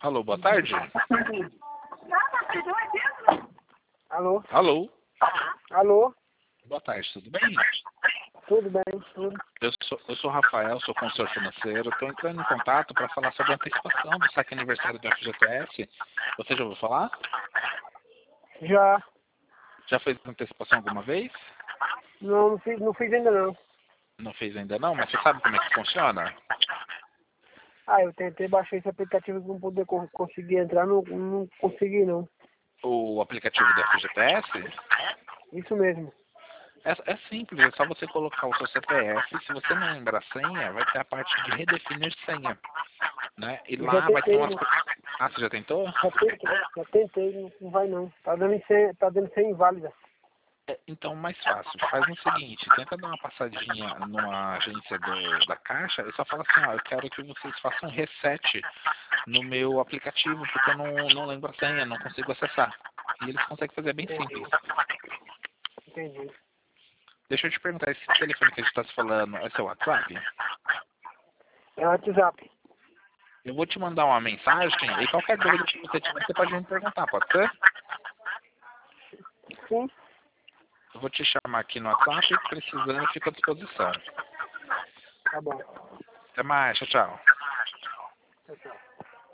Alô, boa tarde. Alô? Alô, Alô? boa tarde, tudo bem? Tudo bem? Tudo? Eu sou o Rafael, sou consultor financeiro. Estou entrando em contato para falar sobre a antecipação do saque aniversário do FGTS. Você já ouviu falar? Já. Já fez antecipação alguma vez? Não fiz ainda não. Não fez ainda não, mas você sabe como é que funciona? Eu tentei baixar esse aplicativo para não poder conseguir entrar, não consegui não. O aplicativo do FGTS? Isso mesmo. É simples, é só você colocar o seu CPF. Se você não lembrar a senha, vai ter a parte de redefinir senha, né? E Eu já lá vai ter tentei, umas... Ah, você já tentou? não vai não. Tá dando senha inválida. Então, mais fácil. Faz o seguinte, tenta dar uma passadinha numa agência da Caixa e só fala assim, ó, eu quero que vocês façam um reset no meu aplicativo, porque eu não lembro a senha, não consigo acessar. E eles conseguem fazer bem simples. Entendi. Deixa eu te perguntar, esse telefone que a gente está se falando é seu WhatsApp? É o WhatsApp. Eu vou te mandar uma mensagem e qualquer dúvida que você tiver, você pode me perguntar, pode ser? Sim. Eu vou te chamar aqui no WhatsApp e precisando, eu fico à disposição. Tá bom. Até mais, tchau, tchau.